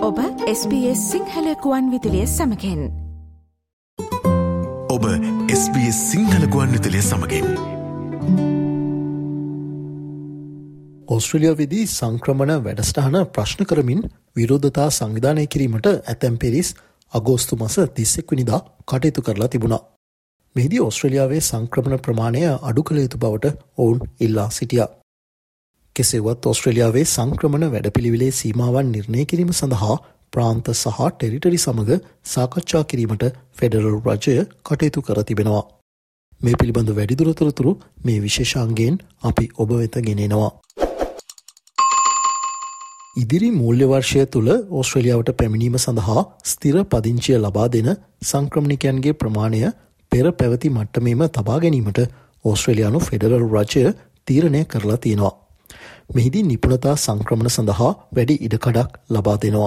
ඔබ SBS සිංහල ගුවන් විදුලිය සමගින්. ඔබ SBS සිංහල ගුවන් විදුලිය සමගින්. ඕස්ට්‍රේලියාවේදී සංක්‍රමණ වැඩසටහන ප්‍රශ්න කරමින් විරෝධතා සංවිධානය කිරීමට ඇතැම් පිරිස් අගෝස්තු මාස 31 වෙනිදා කටයුතු කරලා තිබුණා. මෙහිදී ඕස්ට්‍රේලියාවේ සංක්‍රමණ ප්‍රමාණය අඩු කළ යුතු බවට ඔවුන් ඉල්ලා සිටියා. කෙසේවත් ඕස්ට්‍රේලියාවේ සංක්‍රමණ වැඩපිළිවෙලේ සීමාවන් නිර්ණය කිරීම සඳහා ප්‍රාන්ත සහ ටෙරිටරි සමග සාකච්ඡා කිරීමට ෆෙඩරල් රජය කටයුතු කර තිබෙනවා. මේ පිළිබඳ වැඩිදුර තොරතුරු මේ විශේෂාංගයෙන් අපි ඔබ වෙත ගෙනෙනවා. ඉදිරි මූල්‍ය වර්ෂය තුළ ඕස්ට්‍රේලියාවට පැමිණීම සඳහා ස්ථිර පදිංචිය ලබා දෙන සංක්‍රමණිකයන්ගේ ප්‍රමාණය පෙර පැවති මට්ටමේම තබා ගැනීමට ඕස්ට්‍රේලියානු ෆෙඩරල් රජය තීරණය කරලා තියෙනවා. මෙහිදී නිපුණතා සංක්‍රමණ සඳහා වැඩි ඉඩකඩක් ලබා දෙනවා.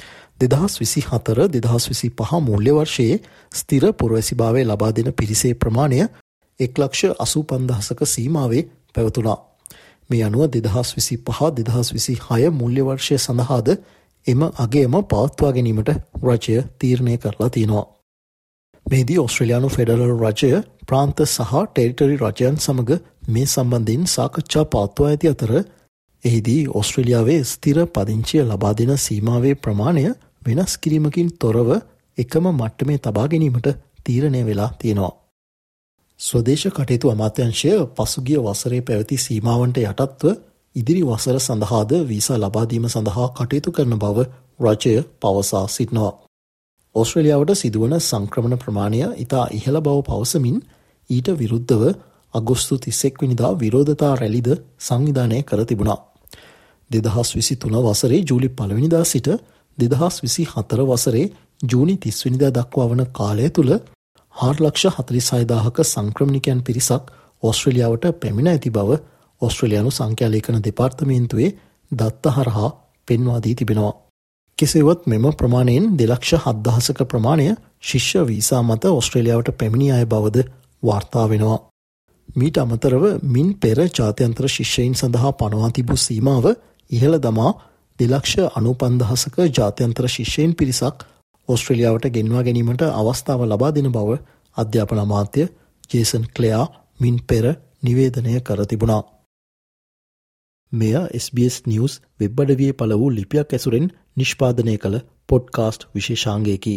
2024-2025 මූල්‍ය වර්ෂයේ ස්ථිර පුරවැසිභාවය ලබා දෙන පිරිසේ ප්‍රමාණය 1,85,000ක සීමාවේ පැවතුණා. මේ අනුව 2025-2026 මූල්‍ය වර්ෂය සඳහාද එම අගයම පවත්වා ගැනීමට රජය තීරණය කරලා තියෙනවා. මෙහිදී ඕස්ට්‍රේලියානු ෆෙඩරල් රජය ප්‍රාන්ත සහ ටෙරිටරි රජයන් සමග මේ සම්බන්ධයෙන් සාකච්ඡා පවත්වා ඇති අතර එහිදී ඕස්ට්‍රේලියාවේ ස්ථිර පදිංචිය ලබා දෙන සීමාවේ ප්‍රමාණය වෙනස් කිරීමකින් තොරව එකම මට්ටමේ තබා ගැනීමට තීරණය වෙලා තියෙනවා. ස්වදේශ කටයුතු අමාත්‍යාංශය පසුගිය වසරේ පැවති සීමාවන්ට යටත්ව ඉදිරි වසර සඳහාද වීසා ලබා දීම සඳහා කටයුතු කරන බව රජය පවසා සිටිනවා. ඕස්ට්‍රේලියාවට සිදුවන සංක්‍රමණ ප්‍රමාණය ඉතා ඉහළ බව පවසමින් ඊට විරුද්ධව අගෝස්තු 31 වෙනිදා විරෝධතා රැලිද සංවිධානය කර තිබුණා. 2023 වසරේ ජූලි 1 වෙනිදා සිට 2024 වසරේ ජූනි 30 වෙනිදා දක්වා වන කාලය තුළ 4,46,000ක සංක්‍රමණිකයන් පිරිසක් ඕස්ට්‍රේලියාවට පැමිණ ඇති බව ඕස්ට්‍රේලියානු සංඛ්‍යා ලේඛන දෙපාර්තමේන්තුවේ දත්ත හරහා පෙන්වා දී තිබෙනවා. කෙසේවත් මෙම ප්‍රමාණයෙන් 2,07,000ක ප්‍රමාණය ශිෂ්‍ය වීසා මත ඕස්ට්‍රේලියාවට පැමිණි අය බවද වාර්තා වෙනවා. මීට අමතරව මින් පෙර ජාත්‍යන්තර ශිෂ්‍යයින් සඳහා පනවා තිබූ සීමාව ඉහළ දමා 2,95,000ක ජාත්‍යන්තර ශිෂ්‍යයින් පිරිසක් ඕස්ට්‍රේලියාවට ගෙන්වා ගැනීමට අවස්ථාව ලබා දෙන බව අධ්‍යාපන අමාත්‍ය ජේසන් ක්ලෙයා මින් පෙර නිවේදනය කර තිබුණා. මෙය SBS නිවුස් වෙබ් අඩවියේ පළ වූ ලිපියක් ඇසුරෙන් නිෂ්පාදනය කළ පොඩ්කාස්ට් විශේෂාංගයකි.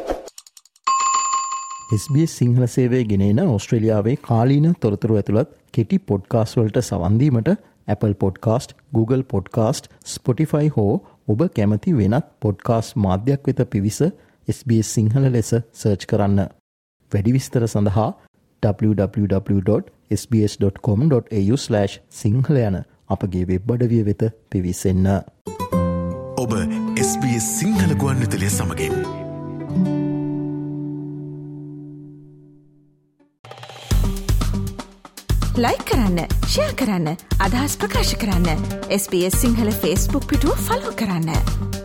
SBS සිංහල සේවය ගෙනෙන ඕස්ට්‍රේලියාවේ කාලීන තොරතුරු ඇතුළත් කෙටි පොඩ්කාස්ට් වලට සවන් දීමට Apple Podcast, Google Podcast, Spotify හෝ ඔබ කැමති වෙනත් පොඩ්කාස්ට් මාධ්‍යයක් වෙත පිවිස SBS සිංහල ලෙස සර්ච් කරන්න. වැඩි විස්තර සඳහා www.sbs.com.au/sinhala යන අපගේ වෙබ් අඩවිය වෙත පිවිසෙන්න. ඔබ SBS සිංහල ගුවන් විදුලිය සමගින්. ලයික් කරන්න, ෂෙයා කරන්න, අදහස් ප්‍රකාශ කරන්න. SBS සිංහල Facebook පිටුව ෆලෝ කරන්න.